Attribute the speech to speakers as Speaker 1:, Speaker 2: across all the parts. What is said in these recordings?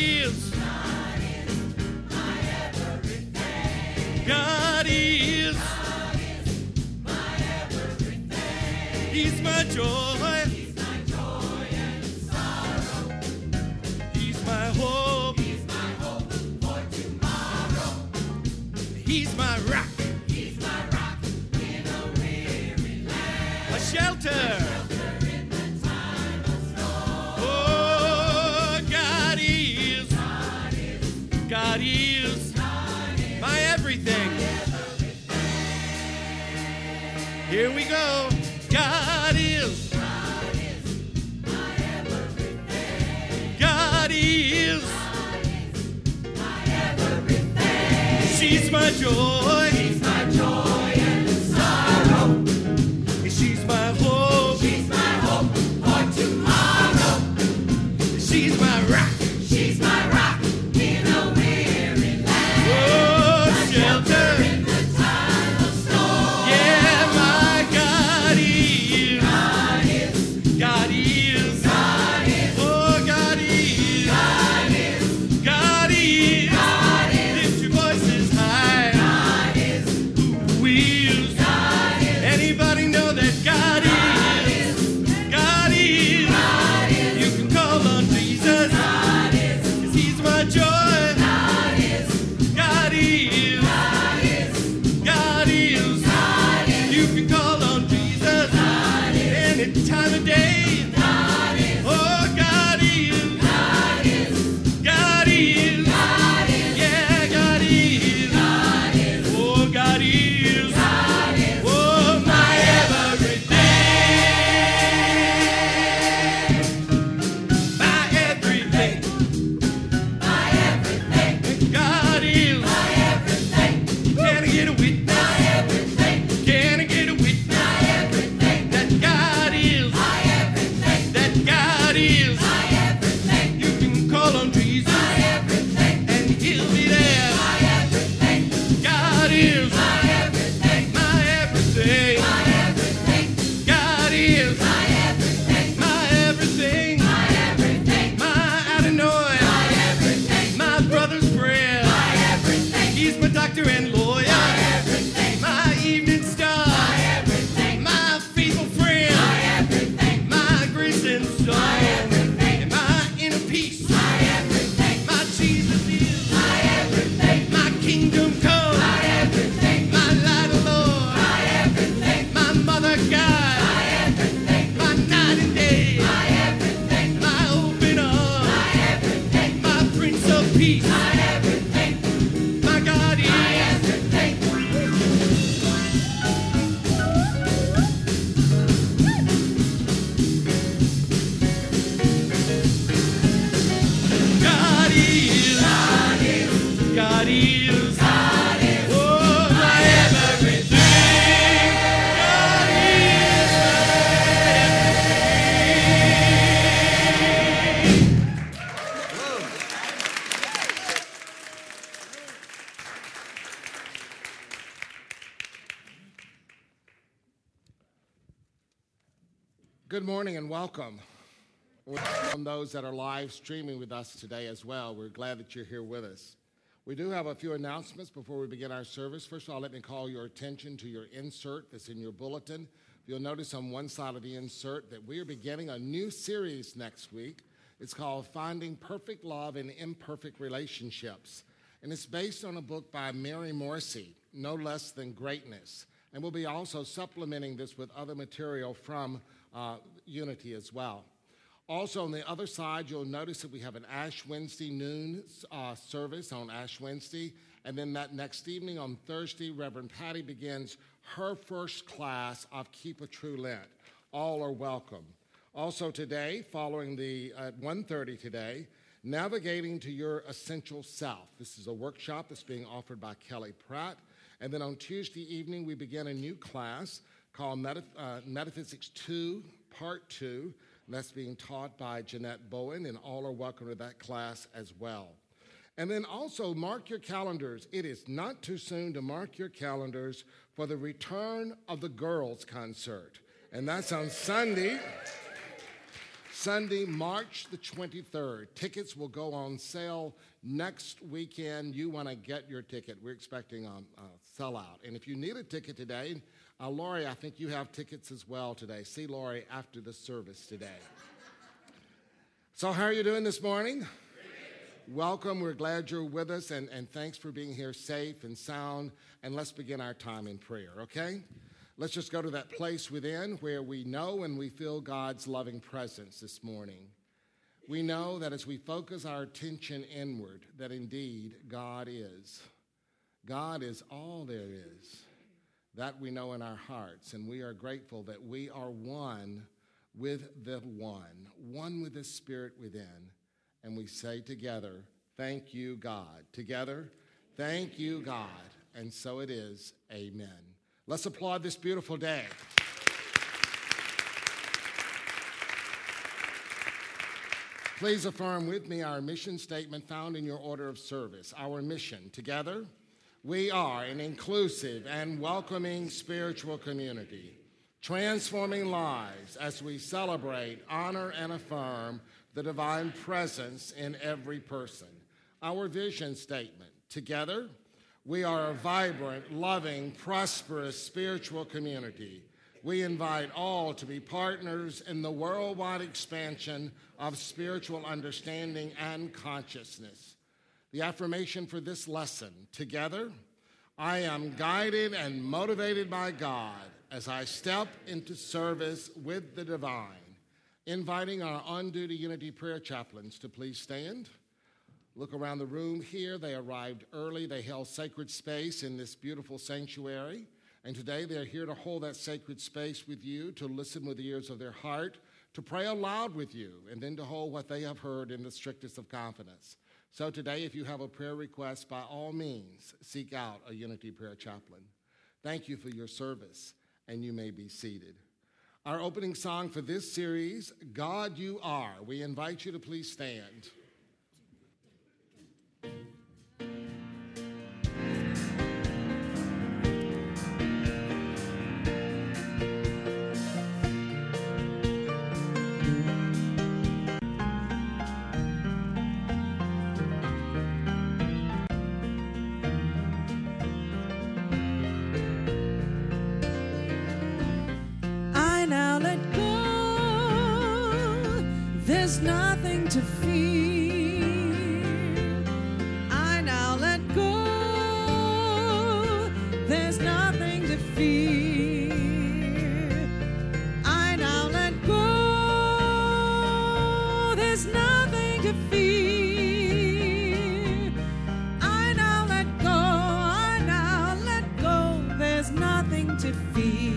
Speaker 1: is. God is. He's my joy. He's my hope. He's my rock. A shelter. Oh, God is. God is my everything. Here we go. God is. God is. She's my joy.
Speaker 2: She's my joy and sorrow.
Speaker 1: She's my hope.
Speaker 2: She's my hope for tomorrow.
Speaker 1: She's my rock.
Speaker 2: She's my rock in a weary land.
Speaker 1: Oh,
Speaker 2: My
Speaker 1: shelter.
Speaker 2: in the time of storm.
Speaker 1: Yeah, my God is.
Speaker 2: God is.
Speaker 1: God is.
Speaker 2: God is.
Speaker 1: Oh, God is.
Speaker 2: God is.
Speaker 1: God is.
Speaker 2: God is.
Speaker 1: Lift your voices high.
Speaker 2: God is.
Speaker 1: Who is?
Speaker 2: God is.
Speaker 1: Anybody know that God is? God is.
Speaker 2: God is.
Speaker 1: You can call on Jesus.
Speaker 2: God is.
Speaker 1: 'Cause he's my joy.
Speaker 2: God is.
Speaker 1: God is.
Speaker 2: God is.
Speaker 1: God is.
Speaker 2: God is.
Speaker 1: You can call on Jesus.
Speaker 2: God is.
Speaker 1: Any time of day.
Speaker 2: God is.
Speaker 1: Oh, God is.
Speaker 2: God is.
Speaker 1: God is.
Speaker 2: God is.
Speaker 1: Yeah, God is.
Speaker 2: God is.
Speaker 1: Oh, God is.
Speaker 2: God is.
Speaker 1: Oh, my everything. My everything.
Speaker 2: My everything.
Speaker 1: God is.
Speaker 2: My everything.
Speaker 1: Can I get a witness?
Speaker 2: My everything.
Speaker 1: Can I get a witness?
Speaker 2: My everything.
Speaker 1: That God is.
Speaker 2: My everything.
Speaker 1: That God is.
Speaker 2: My everything.
Speaker 1: You can call on Jesus
Speaker 2: My everything.
Speaker 1: and he'll be there.
Speaker 2: My everything.
Speaker 1: God is.
Speaker 2: My everything.
Speaker 1: My everything.
Speaker 2: My everything.
Speaker 1: God is.
Speaker 2: My everything.
Speaker 1: My everything.
Speaker 2: My everything.
Speaker 1: My Adonai.
Speaker 2: My everything.
Speaker 1: My brother's friend.
Speaker 2: My everything.
Speaker 1: He's my doctor and lawyer.
Speaker 2: My everything.
Speaker 1: My evening star.
Speaker 2: My everything.
Speaker 1: My faithful friend.
Speaker 2: My everything.
Speaker 1: My grace and song.
Speaker 2: My everything.
Speaker 1: And my inner peace.
Speaker 2: My everything.
Speaker 1: My Jesus is.
Speaker 2: My everything.
Speaker 1: My kingdom come.
Speaker 2: My everything.
Speaker 1: My light of Lord.
Speaker 2: My everything.
Speaker 1: My mother God.
Speaker 2: My everything.
Speaker 1: My night and day.
Speaker 2: My everything.
Speaker 1: My open arms.
Speaker 2: My everything.
Speaker 1: My Prince of Peace.
Speaker 2: My everything.
Speaker 1: My God is.
Speaker 2: My everything.
Speaker 1: God is.
Speaker 2: God is.
Speaker 1: God is.
Speaker 2: God is.
Speaker 1: Oh, my everything. God
Speaker 3: Good morning and welcome. From those that are live streaming with us today as well, we're glad that you're here with us. We do have a few announcements before we begin our service. First of all, let me call your attention to your insert that's in your bulletin. You'll notice on one side of the insert that we are beginning a new series next week. It's called Finding Perfect Love in Imperfect Relationships. And it's based on a book by Mary Morrissey, No Less Than Greatness. And we'll be also supplementing this with other material from Unity as well. Also, on the other side, you'll notice that we have an Ash Wednesday noon service on Ash Wednesday. And then that next evening on Thursday, Reverend Patty begins her first class of Keep a True Lent. All are welcome. Also today, following at 1:30 today, Navigating to Your Essential Self. This is a workshop that's being offered by Kelly Pratt. And then on Tuesday evening, we begin a new class called Metaphysics 2, Part 2. And that's being taught by Jeanette Bowen, and all are welcome to that class as well. And then also mark your calendars. It is not too soon to mark your calendars for the return of the girls' concert. And that's on Sunday, Sunday, March the 23rd. Tickets will go on sale next weekend. You want to get your ticket. We're expecting a sellout. And if you need a ticket today, Lori, I think you have tickets as well today. See Lori after the service today. So how are you doing this morning? Welcome. We're glad you're with us, and thanks for being here safe and sound. And let's begin our time in prayer, okay? Let's just go to that place within where we know and we feel God's loving presence this morning. We know that as we focus our attention inward, that indeed God is. God is all there is. That we know in our hearts, and we are grateful that we are one with the one with the Spirit within. And we say together, thank you, God. Together, thank you, God. And so it is. Amen. Let's applaud this beautiful day. Please affirm with me our mission statement found in your order of service. Our mission, together, we are an inclusive and welcoming spiritual community, transforming lives as we celebrate, honor, and affirm the divine presence in every person. Our vision statement, together, we are a vibrant, loving, prosperous spiritual community. We invite all to be partners in the worldwide expansion of spiritual understanding and consciousness. The affirmation for this lesson, together, I am guided and motivated by God as I step into service with the divine. Inviting our on-duty Unity Prayer Chaplains to please stand. Look around the room here. They arrived early. They held sacred space in this beautiful sanctuary. And today they're here to hold that sacred space with you, to listen with the ears of their heart, to pray aloud with you, and then to hold what they have heard in the strictest of confidence. So today, if you have a prayer request, by all means, seek out a Unity Prayer Chaplain. Thank you for your service, and you may be seated. Our opening song for this series, God You Are. We invite you to please stand.
Speaker 4: There's nothing to fear. I now let go. There's nothing to fear. I now let go. There's nothing to fear. I now let go. I now let go. There's nothing to fear.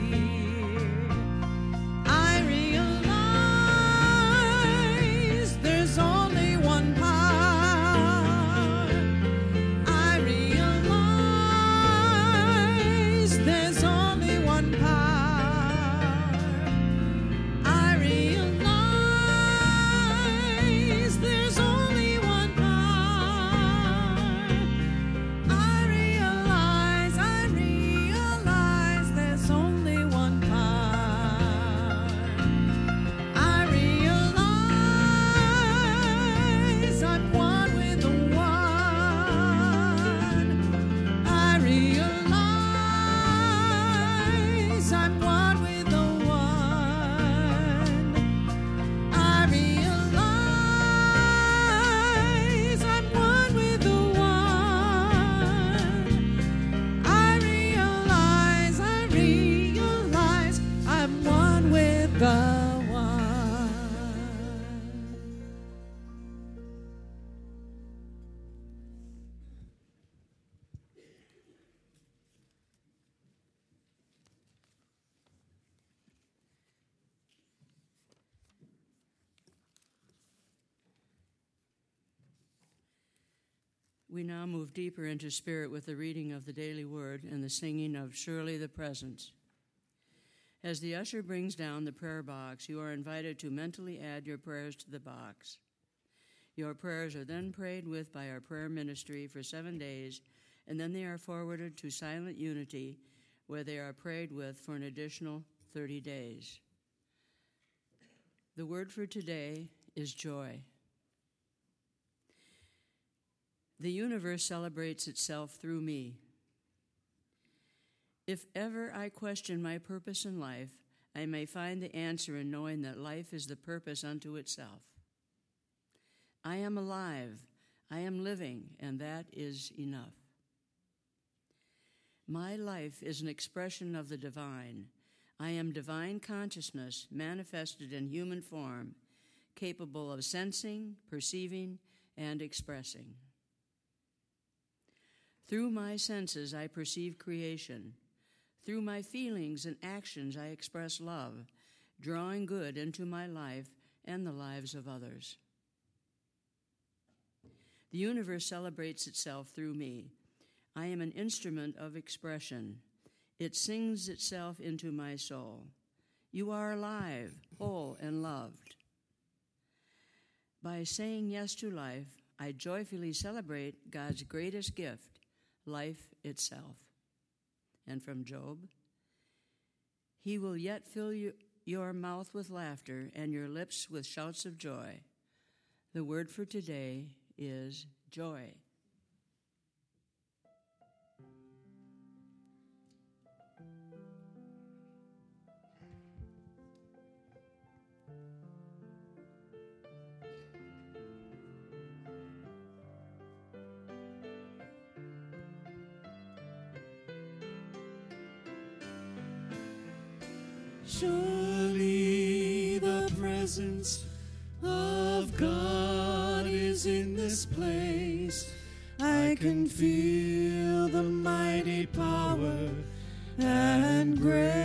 Speaker 5: We now move deeper into spirit with the reading of the daily word and the singing of Surely the Presence. As the usher brings down the prayer box, you are invited to mentally add your prayers to the box. Your prayers are then prayed with by our prayer ministry for 7 days, and then they are forwarded to Silent Unity, where they are prayed with for an additional 30 days. The word for today is joy. The universe celebrates itself through me. If ever I question my purpose in life, I may find the answer in knowing that life is the purpose unto itself. I am alive, I am living, and that is enough. My life is an expression of the divine. I am divine consciousness manifested in human form, capable of sensing, perceiving, and expressing. Through my senses, I perceive creation. Through my feelings and actions, I express love, drawing good into my life and the lives of others. The universe celebrates itself through me. I am an instrument of expression. It sings itself into my soul. You are alive, whole, and loved. By saying yes to life, I joyfully celebrate God's greatest gift, life itself. And from Job, He will yet fill your mouth with laughter and your lips with shouts of joy. The word for today is joy.
Speaker 1: Surely the presence of God is in this place. I can feel the mighty power and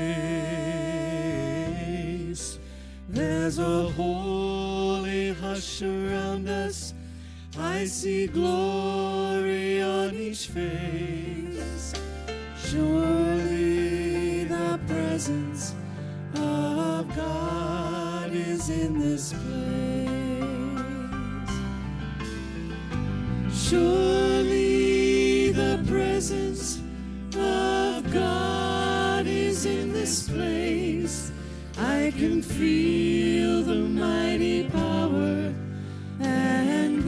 Speaker 1: grace. There's a holy hush around us. I see glory on each face. Surely the presence of God is in this place. Surely the presence of God is in this place. I can feel the mighty power and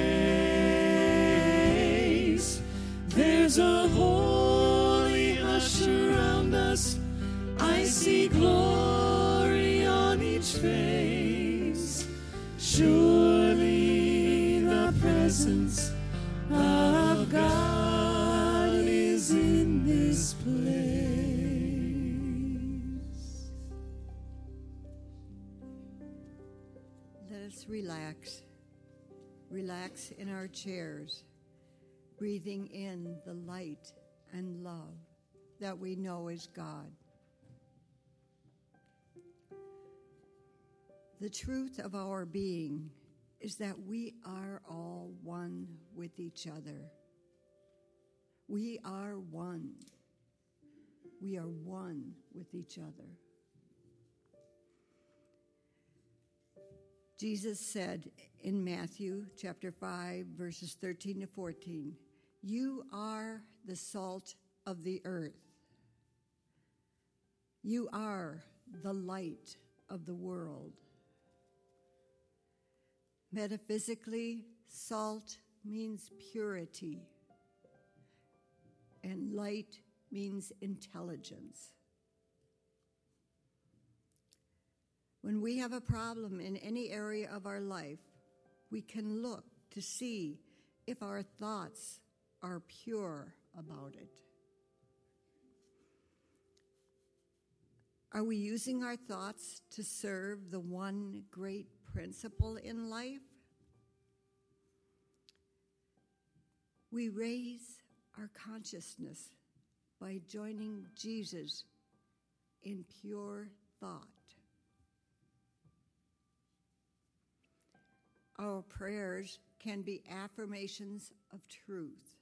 Speaker 1: grace. There's a holy hush around us. I see glory on each face. Surely the presence of God is in this place.
Speaker 6: Let us relax. Relax in our chairs, breathing in the light and love that we know is God. The truth of our being is that we are all one with each other. We are one. We are one with each other. Jesus said in Matthew chapter 5, verses 13 to 14, "You are the salt of the earth. You are the light of the world." Metaphysically, salt means purity, and light means intelligence. When we have a problem in any area of our life, we can look to see if our thoughts are pure about it. Are we using our thoughts to serve the one great principle in life? We raise our consciousness by joining Jesus in pure thought. Our prayers can be affirmations of truth.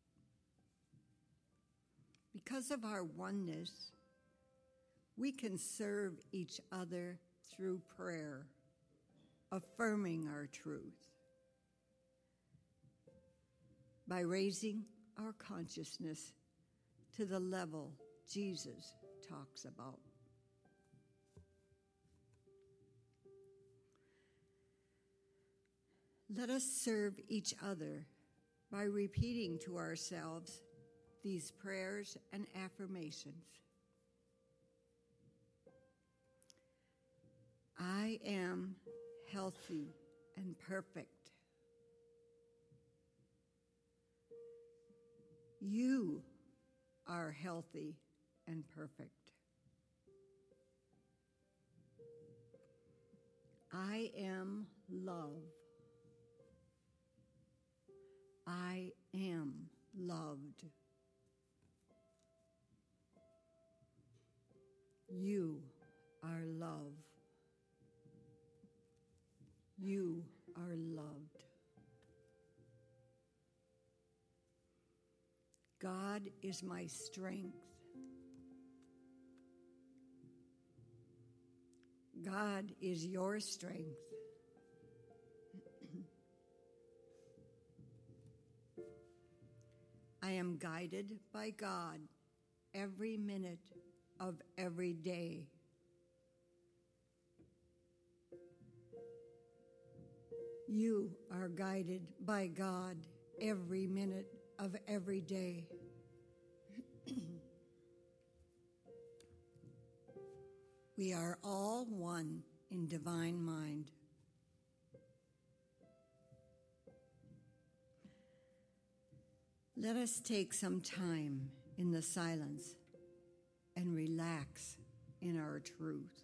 Speaker 6: Because of our oneness, we can serve each other through prayer, affirming our truth. By raising our consciousness to the level Jesus talks about. Let us serve each other by repeating to ourselves these prayers and affirmations. I am healthy and perfect. You are healthy and perfect. I am love. I am loved. You are love. You are loved. God is my strength. God is your strength. I am guided by God every minute of every day. You are guided by God every minute of every day. We are all one in divine mind. Let us take some time in the silence and relax in our truth.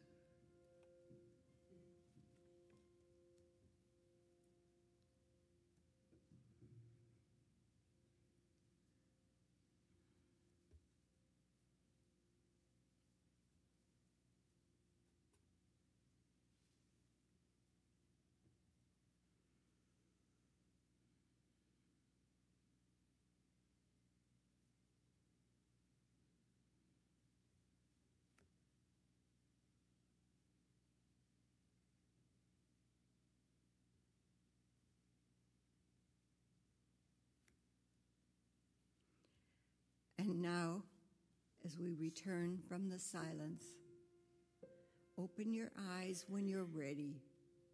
Speaker 6: And now, as we return from the silence, open your eyes when you're ready.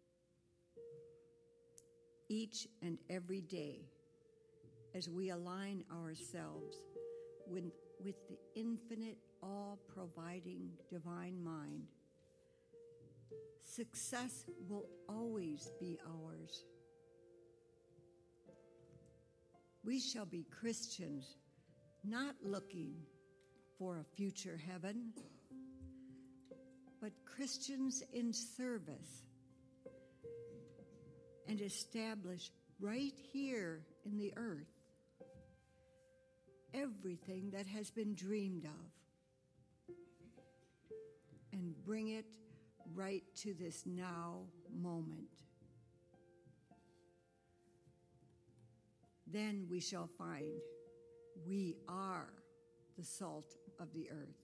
Speaker 6: Each and every day, as we align ourselves with the infinite, all-providing divine mind, success will always be ours. We shall be Christians, not looking for a future heaven, but Christians in service, and establish right here in the earth everything that has been dreamed of, and bring it right to this now moment. Then we shall find we are the salt of the earth.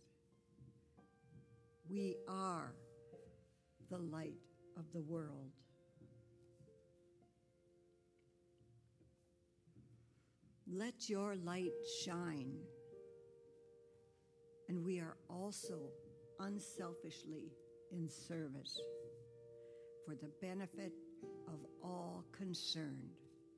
Speaker 6: We are the light of the world. Let your light shine. And we are also unselfishly in service for the benefit of all concerned.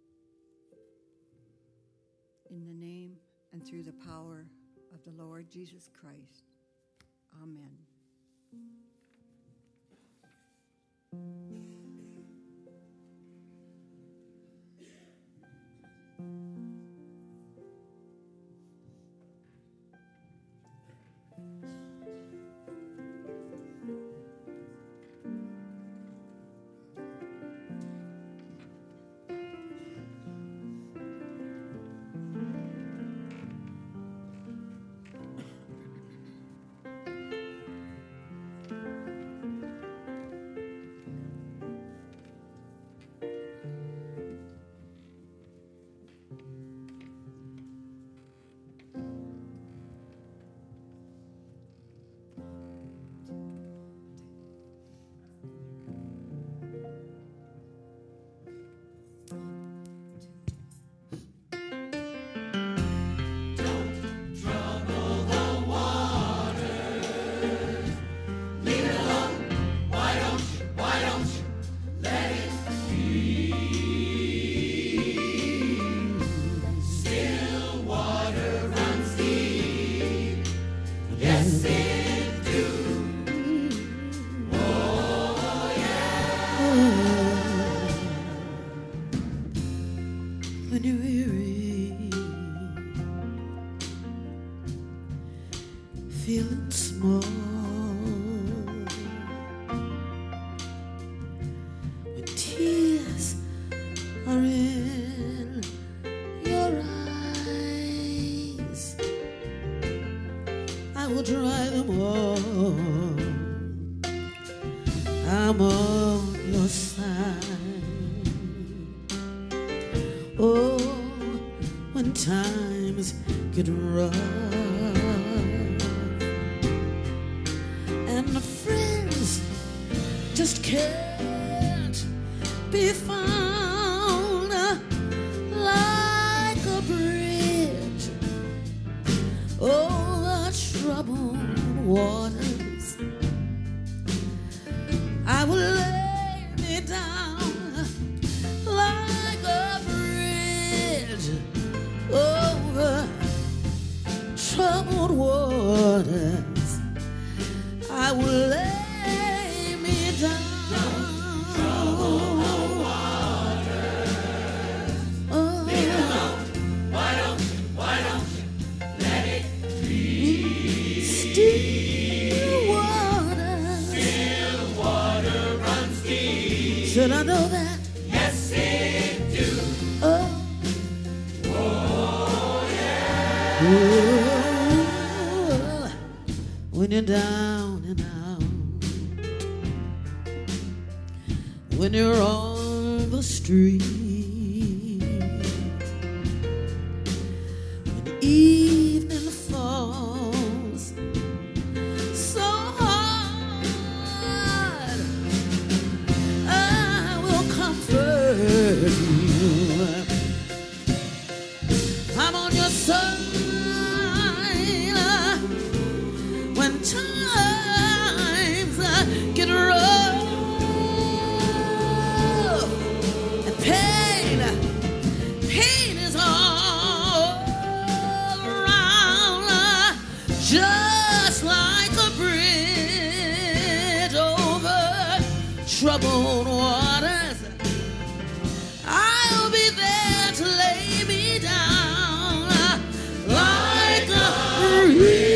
Speaker 6: In the name and through the power of the Lord Jesus Christ. Amen.
Speaker 1: feeling small, when tears are in your eyes, I will dry them all. I'm on your side. Oh, when times get rough and the friends just can't be found, like a bridge over troubled waters, I will lay me down like a bridge over troubled waters. I will lay me down. Troubled waters. Oh. Why don't you let it be? Still water. Still water runs deep. Should I know that? Yes, it do. Oh. Oh, when you're down and out, when you're on the street, when evening falls so hard, I will comfort you. I'm on your side. When times get rough and pain is all around, just like a bridge over troubled waters, I'll be there to lay me down like a bridge.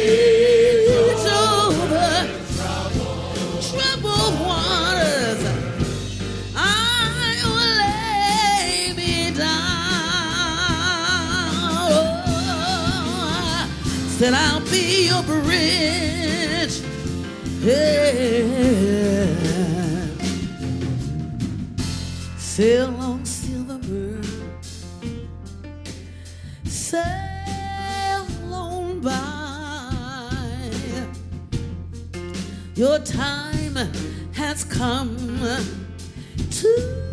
Speaker 1: That I'll be your bridge. Yeah. Sail on, silver bird, sail on by. Your time has come to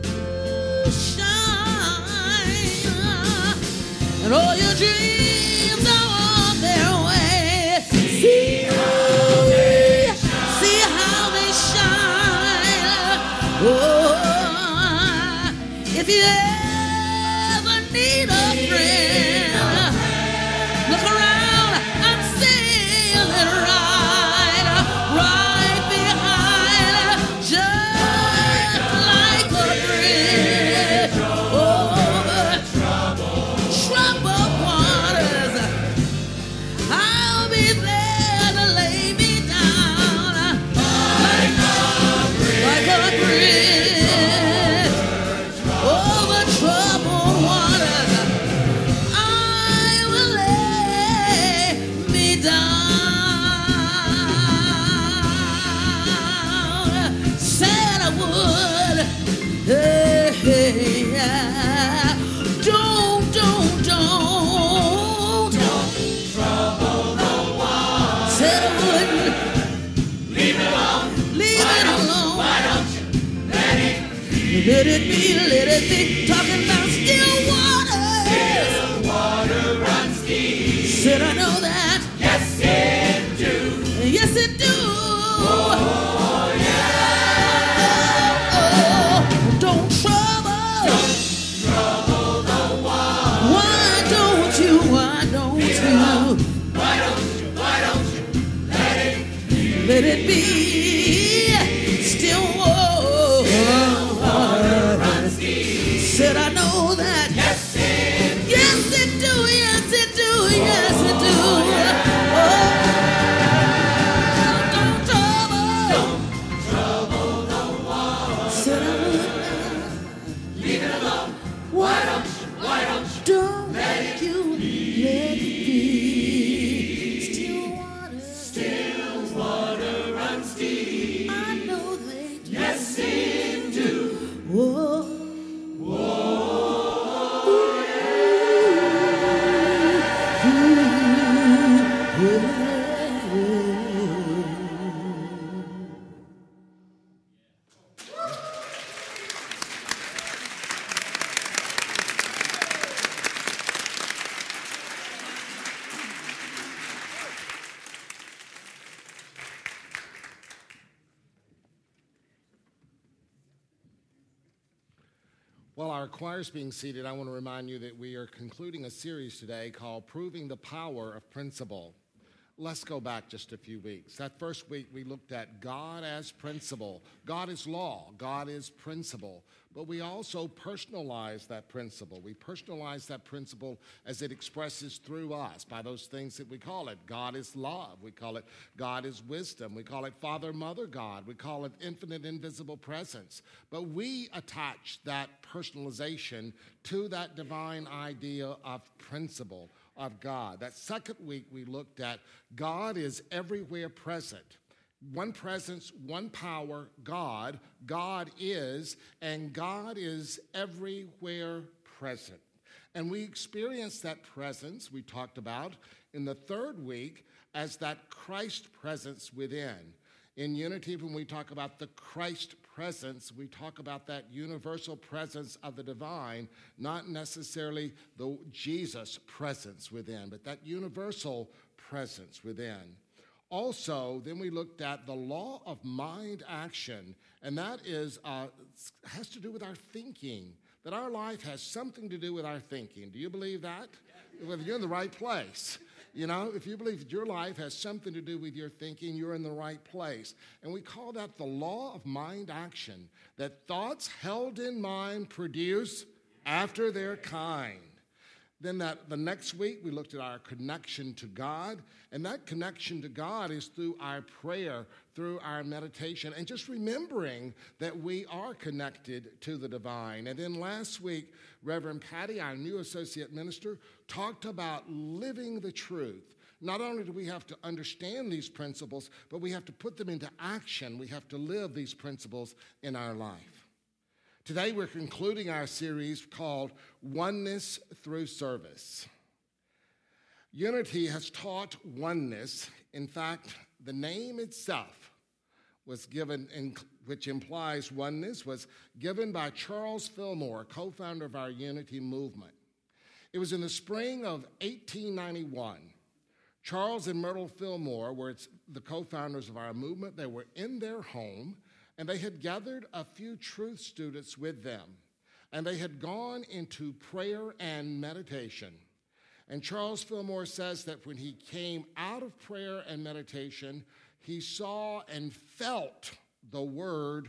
Speaker 1: shine, and all your dreams are on their way. See how they shine. Oh, if you ever need a friend, look around, I'm sailing right behind, just like a bridge over troubled waters. I'll be there to lay me down like a bridge over troubled waters. I will lay me down. Said I would. Hey, hey, yeah. Don't. Trouble the water. Said I wouldn't. Leave it alone. Why don't you let it be? Let it be. Talking about still water. Still water runs deep. Said I know that. Yes, it do. Yes, it do. Oh, yeah. Oh, don't trouble the water. Why don't you? Why don't you let it be? Still water runs deep. Said I know that. Yes, it do. Yes, it do. Yes, it do. Oh.
Speaker 3: While our choir's being seated, I want to remind you that we are concluding a series today called Proving the Power of Principle. Let's go back just a few weeks. That first week we looked at God as principle. God is law. God is principle. But we also personalize that principle. We personalize that principle as it expresses through us by those things that we call it. God is love. We call it God is wisdom. We call it Father, Mother, God. We call it infinite, invisible presence. But we attach that personalization to that divine idea of principle of God. That second week we looked at God is everywhere present. One presence, one power, God. God is, and God is everywhere present. And we experience that presence we talked about in the third week as that Christ presence within. In Unity, when we talk about the Christ presence, we talk about that universal presence of the divine, not necessarily the Jesus presence within, but that universal presence within. Also, then we looked at the law of mind action, and that has to do with our thinking, that our life has something to do with our thinking. Do you believe that? Well, you're in the right place. You know, if you believe that your life has something to do with your thinking, you're in the right place. And we call that the law of mind action, that thoughts held in mind produce after their kind. Then the next week, we looked at our connection to God, and that connection to God is through our prayer, through our meditation, and just remembering that we are connected to the divine. And then last week, Reverend Patty, our new associate minister, talked about living the truth. Not only do we have to understand these principles, but we have to put them into action. We have to live these principles in our life. Today, we're concluding our series called Oneness Through Service. Unity has taught oneness. In fact, the name itself was given, which implies oneness, was given by Charles Fillmore, co-founder of our Unity movement. It was in the spring of 1891. Charles and Myrtle Fillmore were the co-founders of our movement. They were in their home, and they had gathered a few truth students with them, and they had gone into prayer and meditation. And Charles Fillmore says that when he came out of prayer and meditation, he saw and felt the word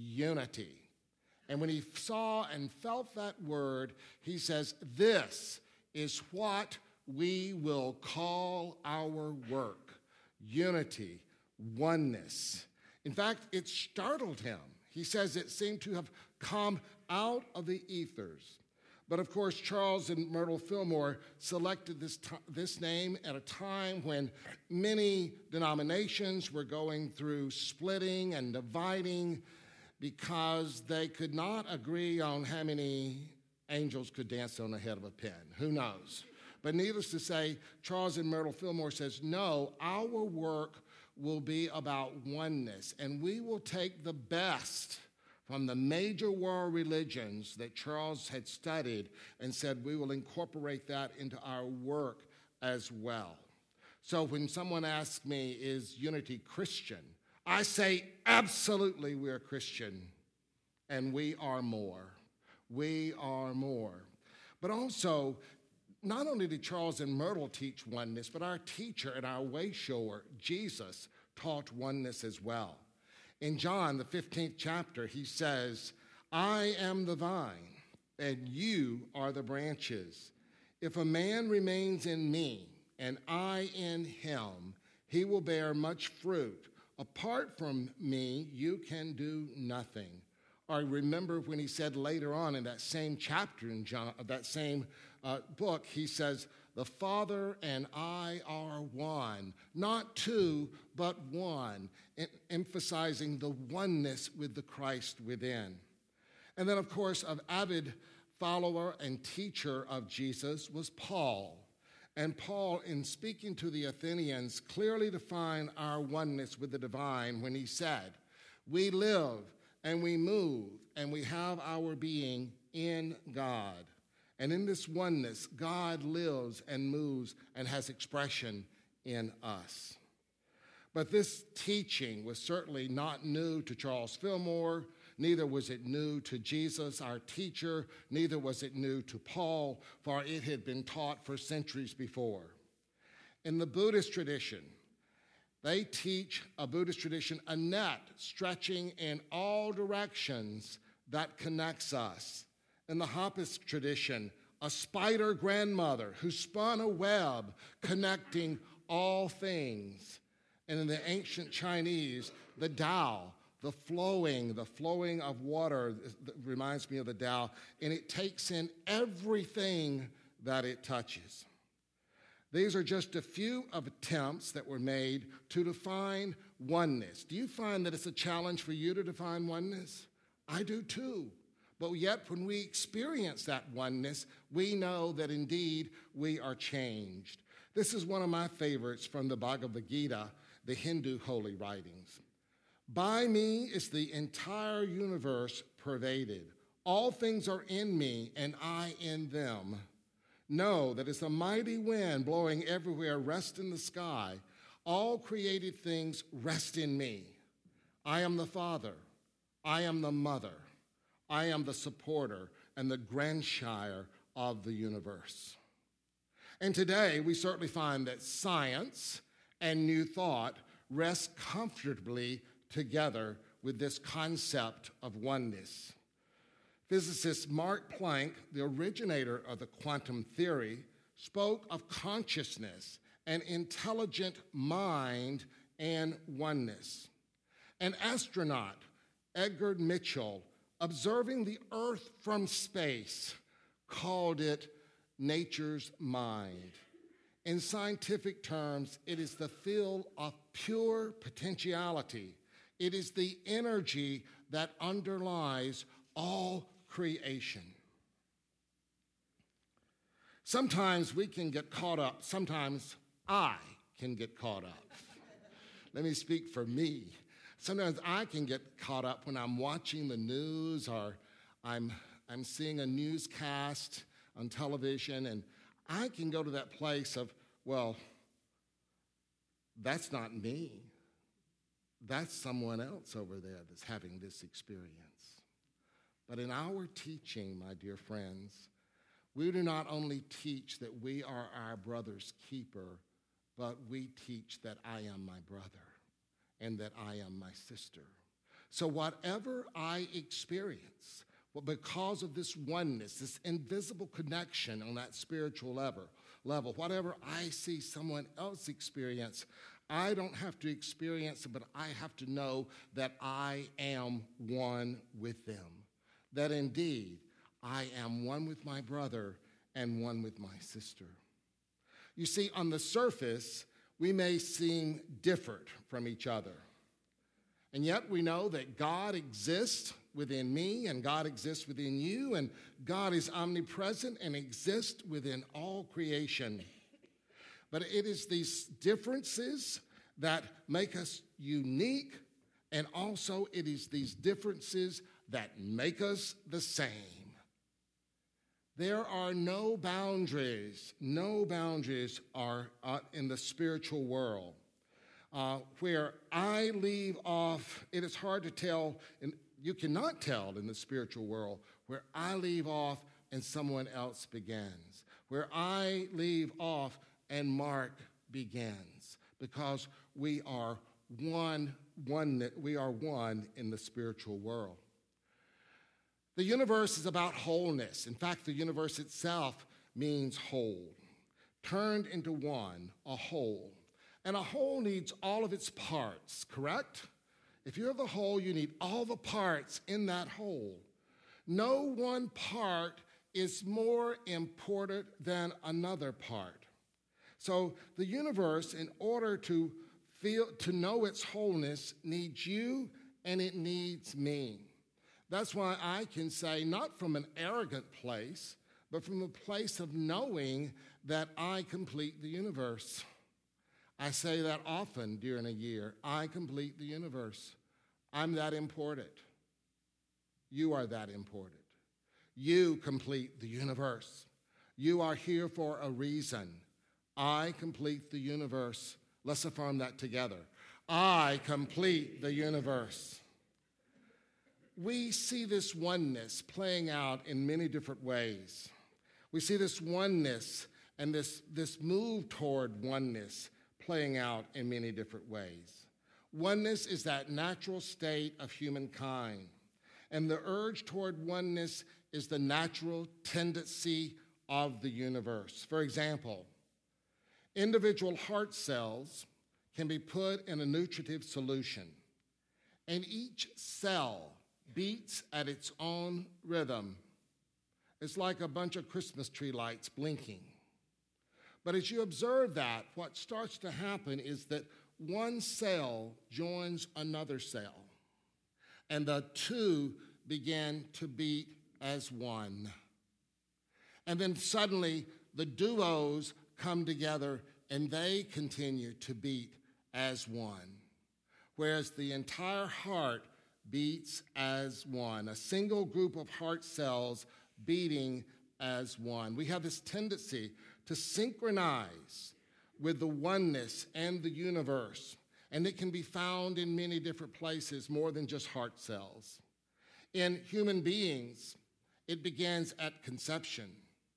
Speaker 3: unity. And when he saw and felt that word, he says, this is what we will call our work: unity, oneness. In fact, it startled him. He says it seemed to have come out of the ethers. But of course, Charles and Myrtle Fillmore selected this name at a time when many denominations were going through splitting and dividing because they could not agree on how many angels could dance on the head of a pin. Who knows? But needless to say, Charles and Myrtle Fillmore says, no, our work will be about oneness, and we will take the best from the major world religions that Charles had studied and said we will incorporate that into our work as well. So when someone asks me, is Unity Christian? I say, absolutely we're Christian, and we are more. We are more. But also, not only did Charles and Myrtle teach oneness, but our teacher and our way shower, Jesus, taught oneness as well. In John, the 15th chapter, he says, I am the vine, and you are the branches. If a man remains in me, and I in him, he will bear much fruit. Apart from me, you can do nothing. Or remember when he said later on in that same chapter in John, that same book, he says, the Father and I are one, not two, but one, emphasizing the oneness with the Christ within. And then, of course, an avid follower and teacher of Jesus was Paul. And Paul, in speaking to the Athenians, clearly defined our oneness with the divine when he said, we live and we move and we have our being in God. And in this oneness, God lives and moves and has expression in us. But this teaching was certainly not new to Charles Fillmore, Neither was it new to Jesus, our teacher. Neither was it new to Paul, for it had been taught for centuries before. In the Buddhist tradition, they teach a net stretching in all directions that connects us. In the Hopist tradition, a spider grandmother who spun a web connecting all things. And in the ancient Chinese, the Tao, the flowing of water reminds me of the Tao, and it takes in everything that it touches. These are just a few of attempts that were made to define oneness. Do you find that it's a challenge for you to define oneness? I do too. But yet, when we experience that oneness, we know that indeed we are changed. This is one of my favorites from the Bhagavad Gita, the Hindu holy writings. By me is the entire universe pervaded. All things are in me, and I in them. Know that as a mighty wind blowing everywhere rests in the sky, all created things rest in me. I am the Father. I am the Mother. I am the supporter and the grandsire of the universe. And today, we certainly find that science and new thought rest comfortably together with this concept of oneness. Physicist Mark Planck, the originator of the quantum theory, spoke of consciousness, an intelligent mind, and oneness. An astronaut, Edgar Mitchell, observing the Earth from space, called it nature's mind. In scientific terms, it is the field of pure potentiality. It is the energy that underlies all creation. Sometimes we can get caught up. Sometimes I can get caught up. Let me speak for me. Sometimes I can get caught up when I'm watching the news or I'm seeing a newscast on television, and I can go to that place of, well, that's not me. That's someone else over there that's having this experience. But in our teaching, my dear friends, we do not only teach that we are our brother's keeper, but we teach that I am my brother and that I am my sister. So whatever I experience, well, because of this oneness, this invisible connection on that spiritual level, whatever I see someone else experience, I don't have to experience it, but I have to know that I am one with them. That indeed, I am one with my brother and one with my sister. You see, on the surface, we may seem different from each other. And yet we know that God exists within me and God exists within you, and God is omnipresent and exists within all creation. But it is these differences that make us unique, and also it is these differences that make us the same. There are no boundaries are in the spiritual world. Where I leave off, it is hard to tell, and you cannot tell in the spiritual world, where I leave off and someone else begins. Where I leave off and Mark begins. Because we are one in the spiritual world. The universe is about wholeness. In fact, the universe itself means whole. Turned into one, a whole. And a whole needs all of its parts, correct? If you're the whole, you need all the parts in that whole. No one part is more important than another part. So the universe, in order to know its wholeness, needs you and it needs me. That's why I can say, not from an arrogant place, but from a place of knowing that I complete the universe. I say that often during a year. I complete the universe. I'm that important. You are that important. You complete the universe. You are here for a reason. I complete the universe. Let's affirm that together. I complete the universe. we see this oneness playing out in many different ways. We see this oneness and this move toward oneness playing out in many different ways. Oneness is that natural state of humankind, and the urge toward oneness is the natural tendency of the universe. For example, individual heart cells can be put in a nutritive solution, and each cell beats at its own rhythm. It's like a bunch of Christmas tree lights blinking. But as you observe that, what starts to happen is that one cell joins another cell, and the two begin to beat as one. And then suddenly the duos come together and they continue to beat as one, whereas the entire heart beats as one, a single group of heart cells beating as one. We have this tendency to synchronize with the oneness and the universe, and it can be found in many different places, more than just heart cells. In human beings, it begins at conception,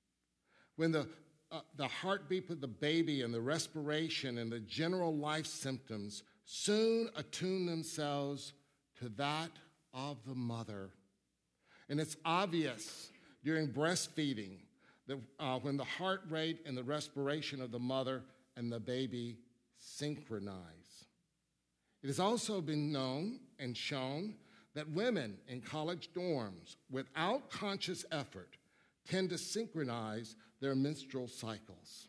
Speaker 3: when the heartbeat of the baby and the respiration and the general life symptoms soon attune themselves to that of the mother. And it's obvious during breastfeeding that when the heart rate and the respiration of the mother and the baby synchronize. It has also been known and shown that women in college dorms, without conscious effort, tend to synchronize their menstrual cycles.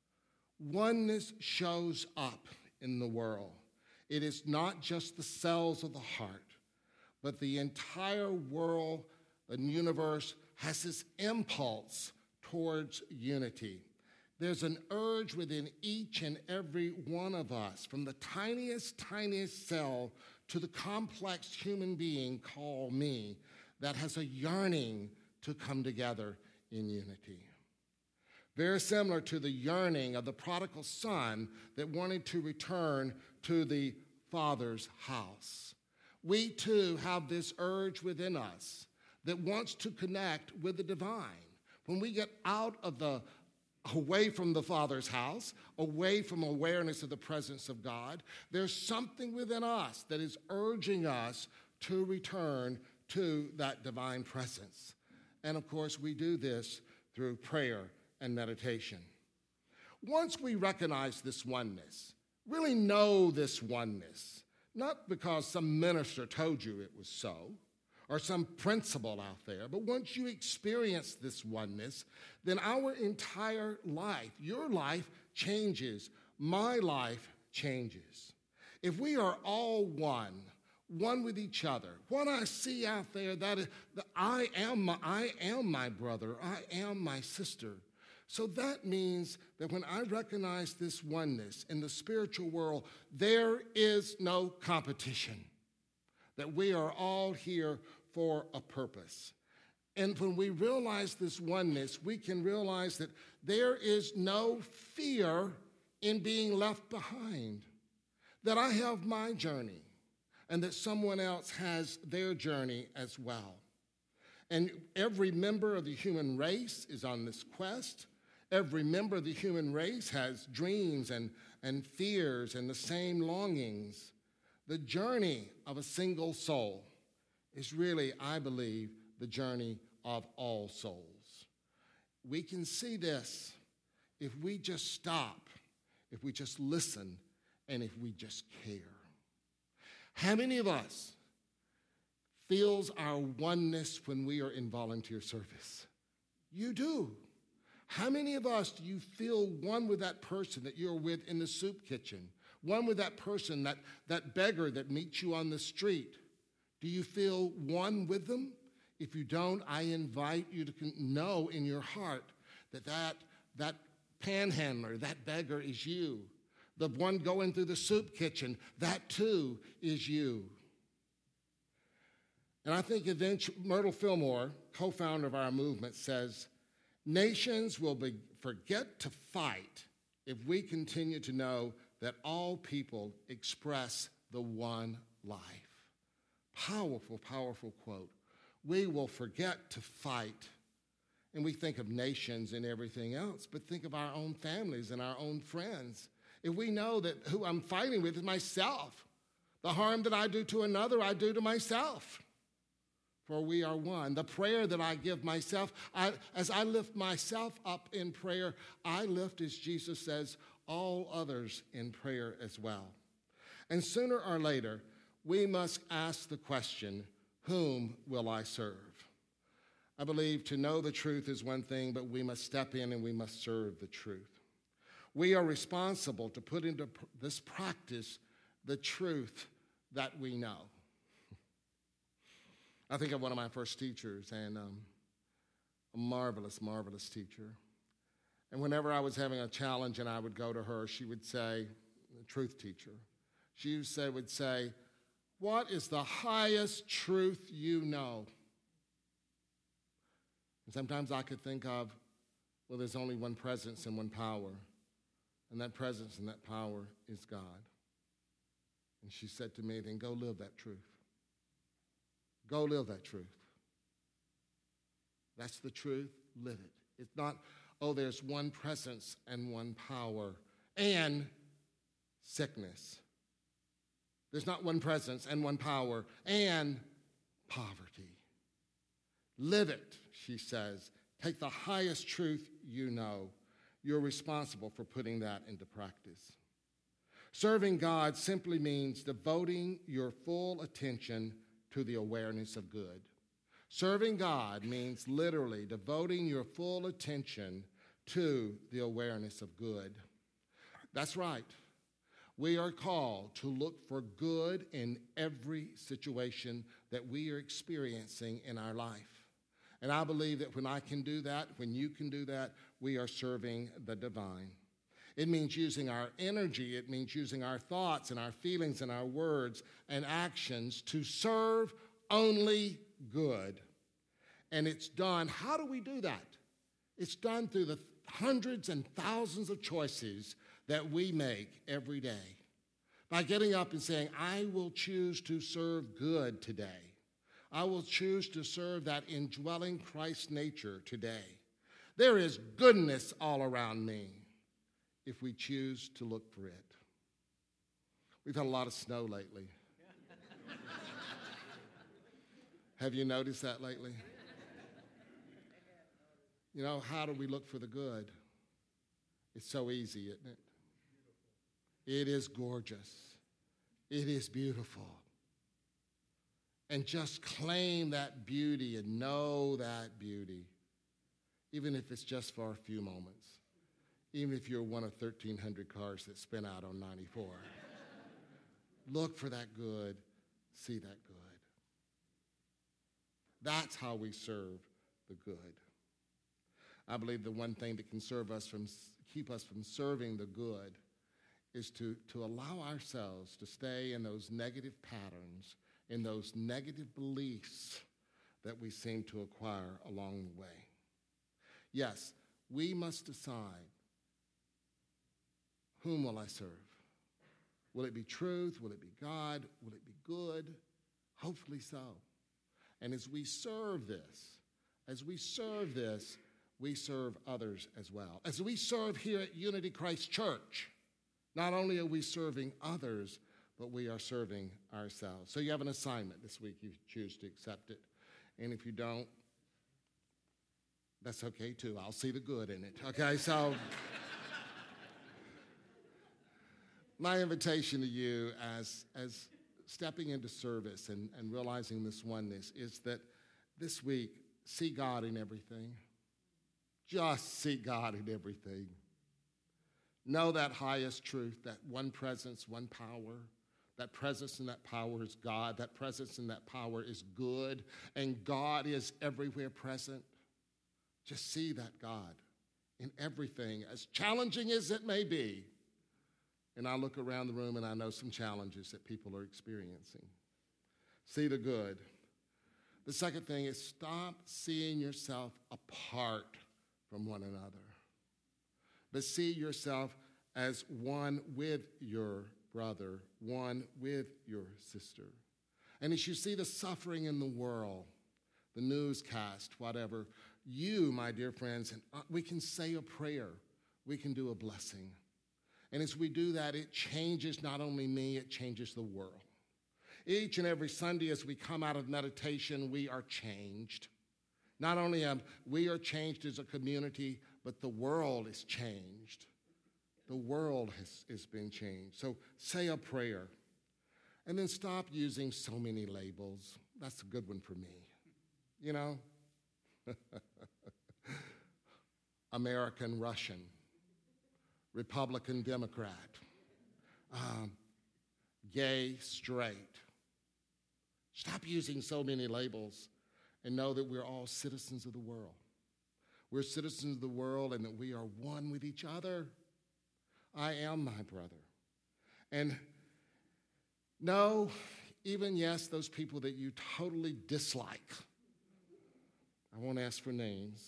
Speaker 3: Oneness shows up in the world. It is not just the cells of the heart, but the entire world and universe has this impulse towards unity. There's an urge within each and every one of us, from the tiniest cell to the complex human being called me, that has a yearning to come together in unity. Very similar to the yearning of the prodigal son that wanted to return to the Father's house. We too have this urge within us that wants to connect with the divine. When we get away from the Father's house, away from awareness of the presence of God, there's something within us that is urging us to return to that divine presence. And of course, we do this through prayer and meditation. Once we recognize this oneness, really know this oneness, not because some minister told you it was so, or some principle out there, but once you experience this oneness, then our entire life, your life changes, my life changes. If we are all one with each other, what I see out there, that I am my brother, I am my sister. So that means that when I recognize this oneness in the spiritual world, there is no competition, that we are all here for a purpose. And when we realize this oneness, we can realize that there is no fear in being left behind, that I have my journey and that someone else has their journey as well. And every member of the human race is on this quest. Every member of the human race has dreams and fears and the same longings. The journey of a single soul is really, I believe, the journey of all souls. We can see this if we just stop, if we just listen, and if we just care. How many of us feels our oneness when we are in volunteer service? You do. How many of us do you feel one with that person that you're with in the soup kitchen? One with that person, that beggar that meets you on the street? Do you feel one with them? If you don't, I invite you to know in your heart that panhandler, that beggar is you. The one going through the soup kitchen, that too is you. And I think Myrtle Fillmore, co-founder of our movement, says, nations will forget to fight if we continue to know that all people express the one life. Powerful, powerful quote. We will forget to fight. And we think of nations and everything else, but think of our own families and our own friends. If we know that who I'm fighting with is myself, the harm that I do to another, I do to myself. For we are one. The prayer that I give myself, as I lift myself up in prayer, I lift, as Jesus says, all others in prayer as well. And sooner or later, we must ask the question, whom will I serve? I believe to know the truth is one thing, but we must step in and we must serve the truth. We are responsible to put into this practice the truth that we know. I think of one of my first teachers, and a marvelous, marvelous teacher. And whenever I was having a challenge and I would go to her, she would say, the truth teacher, she would say, what is the highest truth you know? And sometimes I could think of, well, there's only one presence and one power, and that presence and that power is God. And she said to me, then go live that truth. Go live that truth. That's the truth, live it. It's not, oh, there's one presence and one power and sickness. There's not one presence and one power and poverty. Live it, she says. Take the highest truth you know. You're responsible for putting that into practice. Serving God simply means devoting your full attention to the awareness of good. Serving God means literally devoting your full attention to the awareness of good. That's right. We are called to look for good in every situation that we are experiencing in our life. And I believe that when I can do that, when you can do that, we are serving the divine. It means using our energy. It means using our thoughts and our feelings and our words and actions to serve only good. And it's done. How do we do that? It's done through the hundreds and thousands of choices that we make every day. By getting up and saying, I will choose to serve good today. I will choose to serve that indwelling Christ nature today. There is goodness all around me if we choose to look for it. We've had a lot of snow lately. Have you noticed that lately? You know, how do we look for the good? It's so easy, isn't it? It is gorgeous. It is beautiful. And just claim that beauty and know that beauty, even if it's just for a few moments, even if you're one of 1,300 cars that spin out on 94. Look for that good, see that good. That's how we serve the good. I believe the one thing that can keep us from serving the good is to allow ourselves to stay in those negative patterns, in those negative beliefs that we seem to acquire along the way. Yes, we must decide, whom will I serve? Will it be truth? Will it be God? Will it be good? Hopefully so. And as we serve this, we serve others as well. As we serve here at Unity Christ Church, not only are we serving others, but we are serving ourselves. So you have an assignment this week. You choose to accept it. And if you don't, that's okay too. I'll see the good in it. Okay, so my invitation to you as stepping into service and realizing this oneness is that this week, see God in everything. Just see God in everything. Know that highest truth, that one presence, one power. That presence and that power is God. That presence and that power is good. And God is everywhere present. Just see that God in everything, as challenging as it may be. And I look around the room and I know some challenges that people are experiencing. See the good. The second thing is stop seeing yourself apart from one another, but see yourself as one with your brother, one with your sister. And as you see the suffering in the world, the newscast, whatever, you, my dear friends, and we can say a prayer. We can do a blessing. And as we do that, it changes not only me, it changes the world. Each and every Sunday as we come out of meditation, we are changed. Not only we are changed as a community, but the world is changed. The world has been changed. So say a prayer. And then stop using so many labels. That's a good one for me. You know? American Russian. Republican Democrat. Gay, straight. Stop using so many labels and know that we're all citizens of the world. We're citizens of the world and that we are one with each other. I am my brother. And no, even yes, those people that you totally dislike. I won't ask for names.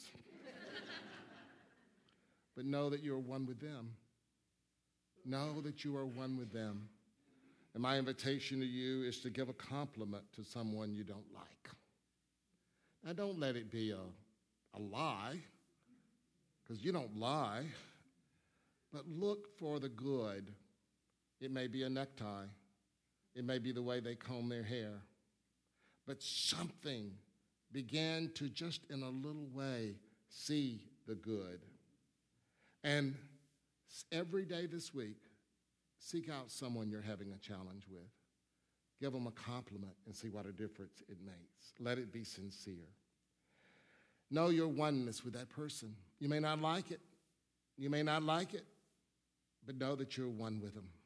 Speaker 3: But know that you are one with them. Know that you are one with them. And my invitation to you is to give a compliment to someone you don't like. Now, don't let it be a lie, because you don't lie. But look for the good. It may be a necktie. It may be the way they comb their hair. But something began to just in a little way see the good. And every day this week, seek out someone you're having a challenge with. Give them a compliment and see what a difference it makes. Let it be sincere. Know your oneness with that person. You may not like it. You may not like it. But know that you're one with them.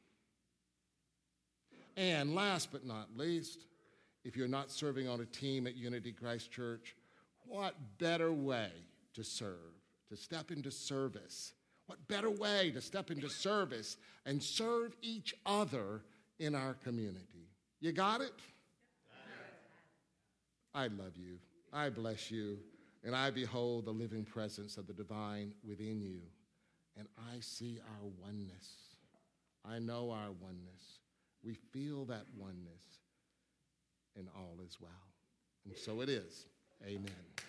Speaker 3: And last but not least, if you're not serving on a team at Unity Christ Church, what better way to serve, to step into service? What better way to step into service and serve each other in our community? You got it? I love you. I bless you. And I behold the living presence of the divine within you. And I see our oneness. I know our oneness. We feel that oneness. And all is well. And so it is. Amen.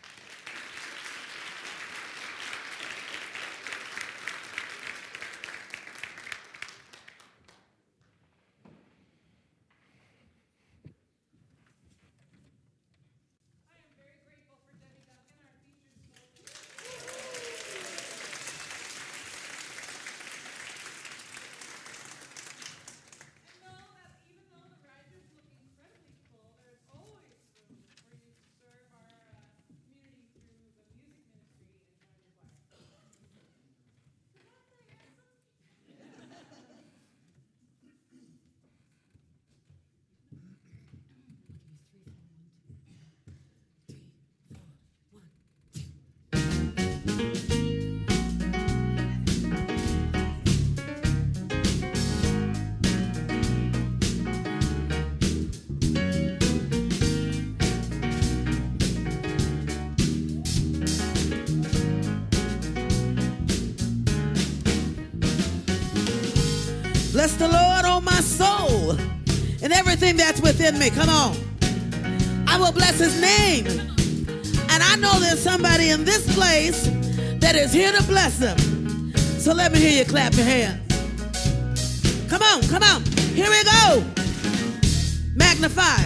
Speaker 1: Bless the Lord, oh my soul, and everything that's within me. Come on. I will bless his name. And I know there's somebody in this place that is here to bless them. So let me hear you clap your hands. Come on, come on. Here we go. Magnify.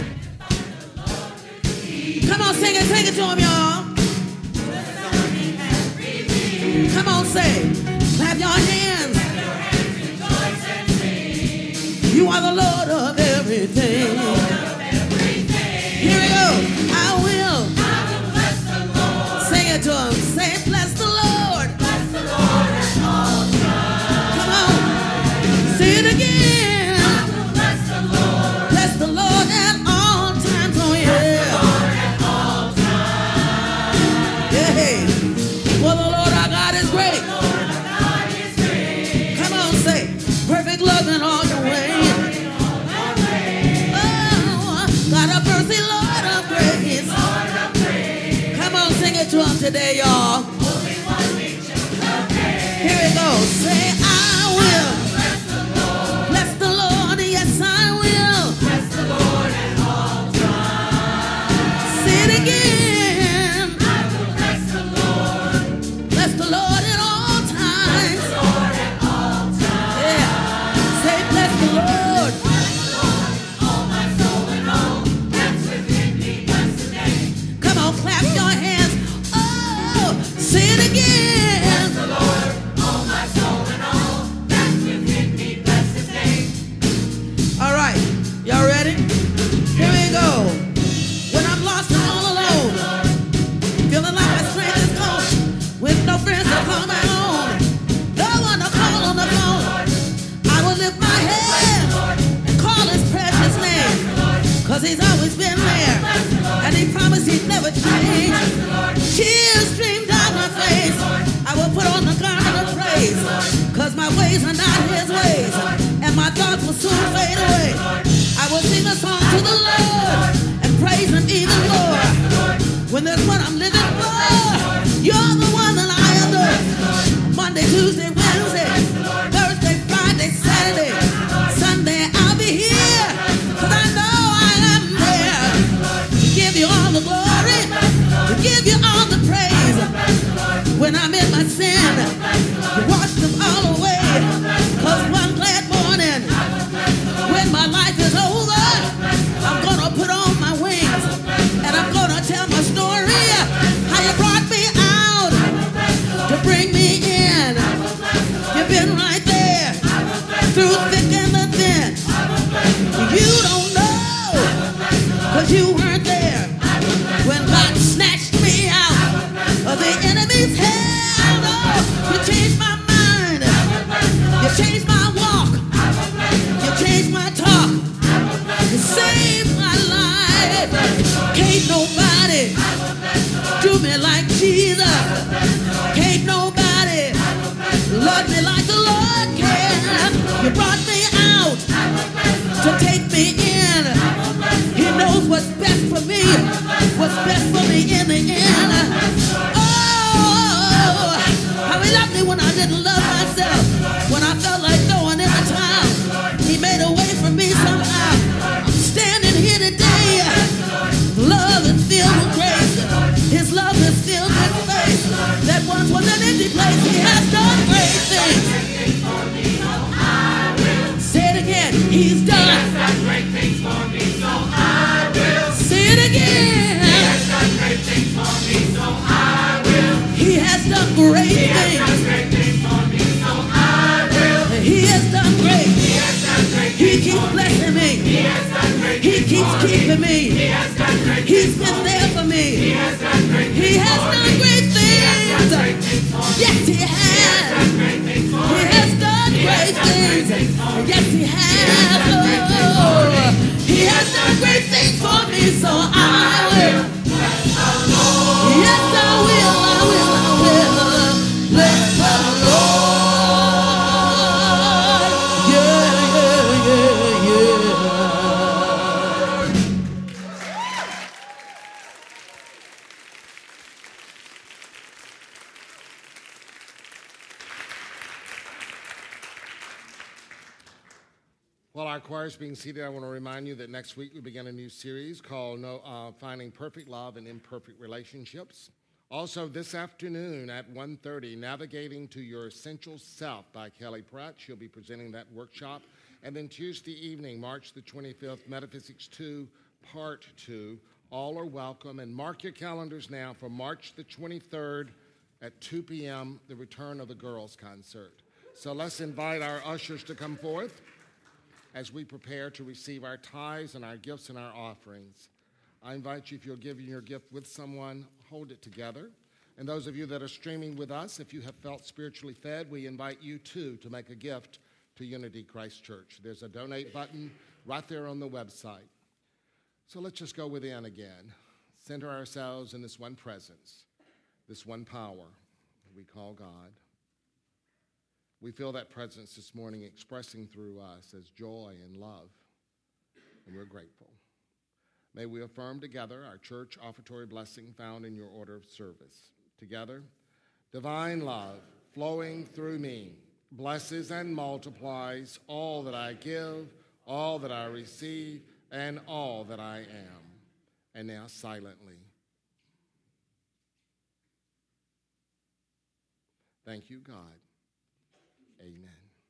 Speaker 1: Come on, sing it to him, y'all. Come on, say. Clap your hands. You are the Lord of everything. Here we go. I will bless the Lord. Sing it to him. Say, bless the Lord. Bless the Lord at all times. Come on. Say it again. I will bless the Lord. Bless the Lord at all times. Oh, yeah. Bless the Lord at all times. Yeah. Well, the Lord our God is great. The Lord our God is great. Come on, say, perfect love in all your ways. Mercy, Lord of grace. Come on, sing it to him today, y'all. Here we go. Say, I will bless the Lord. Yes, I will bless the Lord at all times. always been there. And he promised he'd never change. Tears streamed down my face. I will put on the garment of praise. Cause my ways are not his ways. And my thoughts will soon fade away. I will sing a song to the Lord and praise him even more. When there's what I'm living for, you're the one that I adore. Monday, Tuesday, Wednesday, Thursday, Friday, Saturday, Sunday, I'll be here. Cause I know I am there to give you all the glory, to give you all the praise. When I'm in my sin, you wash them all away. Cause one glad morning, when my life is over, I'm gonna put on my wings and I'm gonna tell my story. How you brought me out to bring me in. You've been right there through thick and the thin. You don't know, cause you weren't there when God snatched me out of the enemy's hand. Oh, you changed my mind, you changed my walk, you changed my talk, you saved my life. Can't nobody do me like Jesus. Can't nobody love me like the Lord can. You brought me out to take me in. He knows what's best for me, what's best for me in the end. Oh, how he loved me when I didn't love myself. When I felt like throwing in the towel, he made a way for me somehow. I'm standing here today. Love is filled with grace. His love is filled with faith. That once was an empty place. He has done great things. Say it again. He's done. He has done great things for me, so I will. Say it again. He has done great things for me, so I will. He has done great things. He has done great things for me, so I will. He has done great. He has done great things. He keeps blessing me. He has done great things. He keeps keeping me. He has done great things. He's been there for me. He has done great things. He has done great things. Yes, he has. He has done great things. Yes, he has. Oh, he has done great things for me, so I will. Yes, I will. I will. Bless the Lord. Yeah, yeah, yeah, yeah.
Speaker 3: While our choir is being seated, I want to remind you that next week we begin a new series called Finding Perfect Love in Imperfect Relationships. Also, this afternoon at 1:30, Navigating to Your Essential Self by Kelly Pratt. She'll be presenting that workshop. And then Tuesday evening, March the 25th, Metaphysics 2, Part 2. All are welcome. And mark your calendars now for March the 23rd at 2 p.m., the return of the girls' concert. So let's invite our ushers to come forth as we prepare to receive our tithes and our gifts and our offerings. I invite you, if you're giving your gift with someone, hold it together. And those of you that are streaming with us, if you have felt spiritually fed, we invite you too to make a gift to Unity Christ Church. There's a donate button right there on the website. So let's just go within again. Center ourselves in this one presence, this one power we call God. We feel that presence this morning expressing through us as joy and love, and we're grateful. May we affirm together our church offertory blessing found in your order of service. Together, divine love flowing through me blesses and multiplies all that I give, all that I receive, and all that I am. And now silently. Thank you, God. Amen.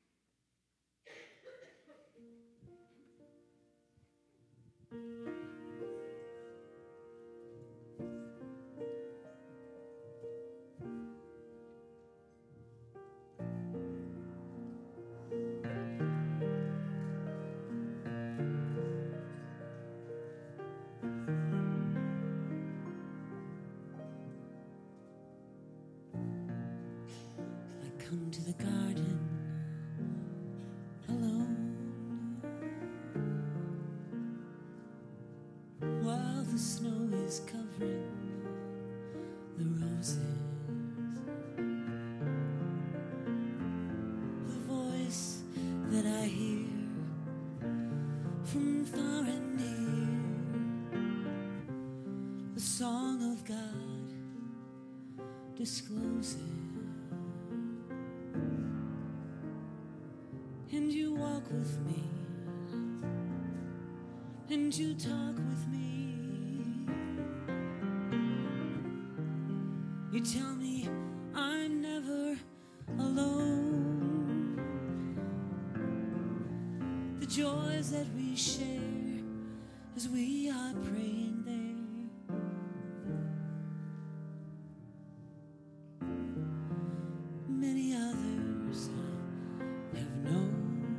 Speaker 4: Come to the garden alone. the snow is covering the roses. The voice that I hear from far and near, the song of God discloses. And you walk with me, and you talk with me. You tell me I'm never alone. The joys that we share as we are praying there. Many others have known.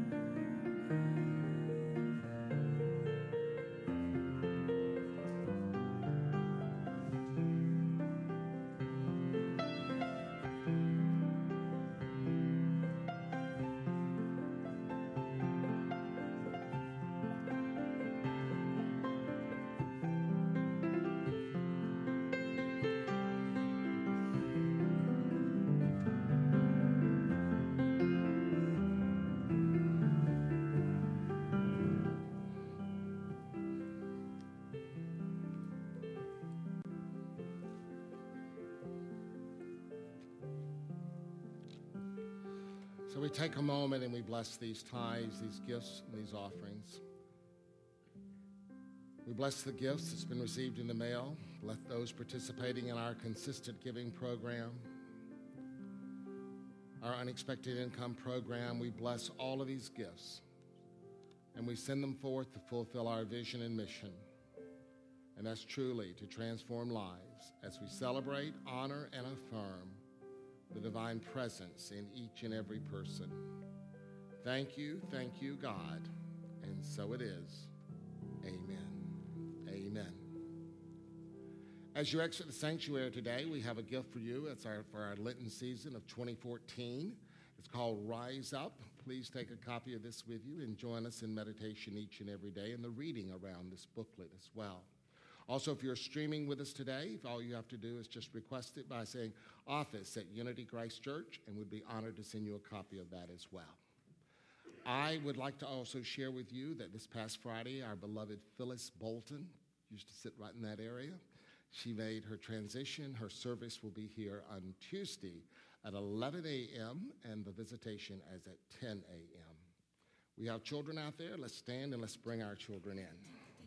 Speaker 3: So we take a moment and we bless these tithes, these gifts, and these offerings. We bless the gifts that's been received in the mail. Bless those participating in our consistent giving program, our unexpected income program. We bless all of these gifts, and we send them forth to fulfill our vision and mission. And that's truly to transform lives as we celebrate, honor, and affirm the divine presence in each and every person. Thank you, God. And so it is. Amen. Amen. As you exit the sanctuary today, we have a gift for you. It's for our Lenten season of 2014. It's called Rise Up. Please take a copy of this with you and join us in meditation each and every day and the reading around this booklet as well. Also, if you're streaming with us today, all you have to do is just request it by saying office at Unity Christ Church, and we'd be honored to send you a copy of that as well. I would like to also share with you that this past Friday, our beloved Phyllis Bolton used to sit right in that area. She made her transition. Her service will be here on Tuesday at 11 a.m., and the visitation is at 10 a.m. We have children out there. Let's stand and let's bring our children in.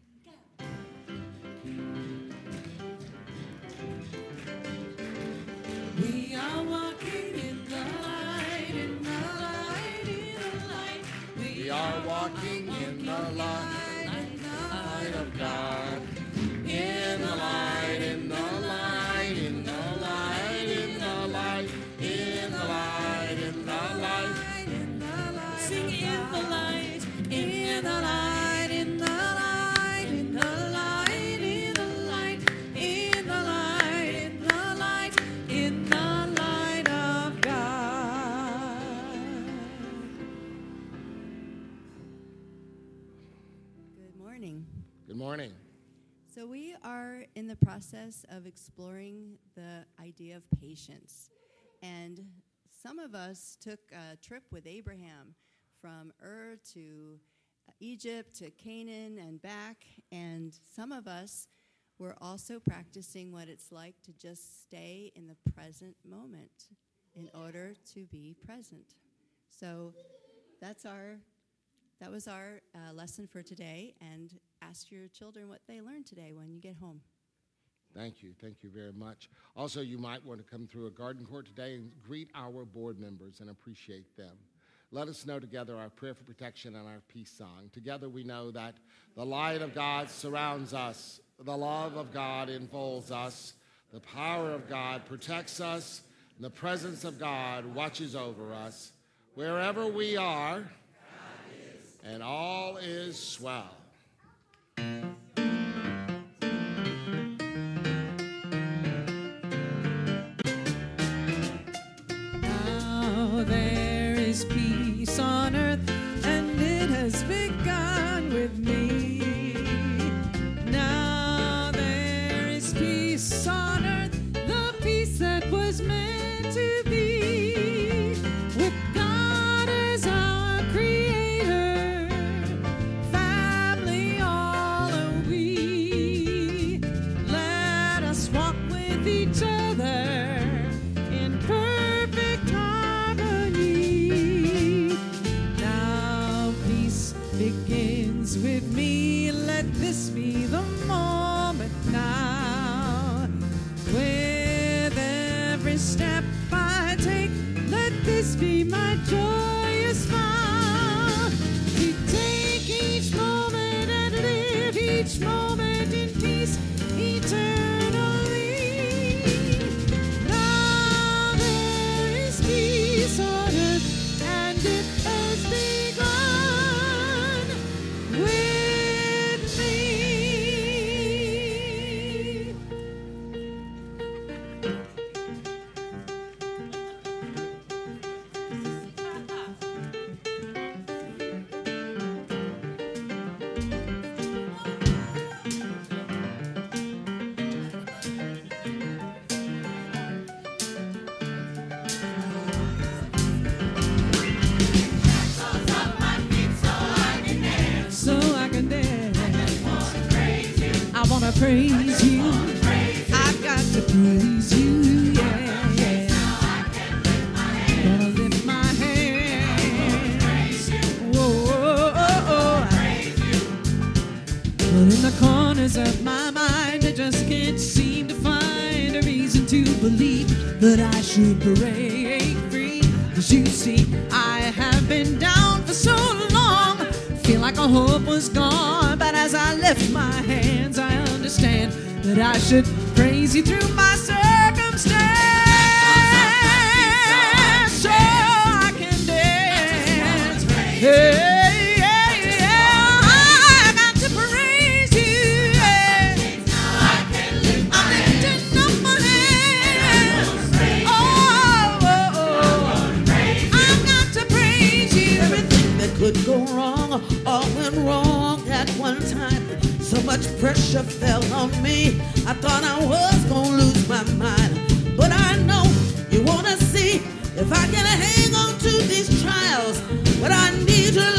Speaker 4: We are walking in the light, in the light, in the light.
Speaker 3: We are walking in the light of God. In the light, in the light, in the light, in the light, in the light, in the light,
Speaker 4: In the light. Sing in the light, in the light, in the light, in the light, in the light, in the light, in the light, in the light of God.
Speaker 7: Good morning.
Speaker 3: Good morning.
Speaker 7: So we are in the process of exploring the idea of patience. And some of us took a trip with Abraham from Ur to Egypt to Canaan and back. And some of us were also practicing what it's like to just stay in the present moment in order to be present. So that was our lesson for today, and ask your children what they learned today when you get home.
Speaker 3: Thank you very much. Also, you might want to come through a garden court today and greet our board members and appreciate them. Let us know together our prayer for protection and our peace song. Together we know that the light of God surrounds us, the love of God enfolds us, the power of God protects us, and the presence of God watches over us. Wherever we are, and all is swell.
Speaker 4: Now there is peace on earth, and it has begun with me. Now there with me, let this be the moment now. With every step I take, let this be my joyous smile. We take each moment and live each moment in peace eternally. Now there is peace on earth, and it has begun with me. So I can dance. I wanna praise you. I've got to praise you, yeah, yeah. Gonna lift my hands. Whoa, whoa, whoa, whoa. But in the corners of my mind, I just can't seem to find a reason to believe that I should break free. 'Cause you see, I have been down for so long, feel like all hope was gone. But as I lift my hands, I understand that I should praise you through my circumstance, so I can dance. Hey, yeah, yeah, I got to praise you. Yeah. I'm lifting up my hands. Oh, oh, oh. I've got to praise you.
Speaker 1: Everything that could go wrong all went wrong at one time. So much pressure fell on me. I thought I was gonna lose my mind. But I know you wanna see if I can hang on to these trials. But I need to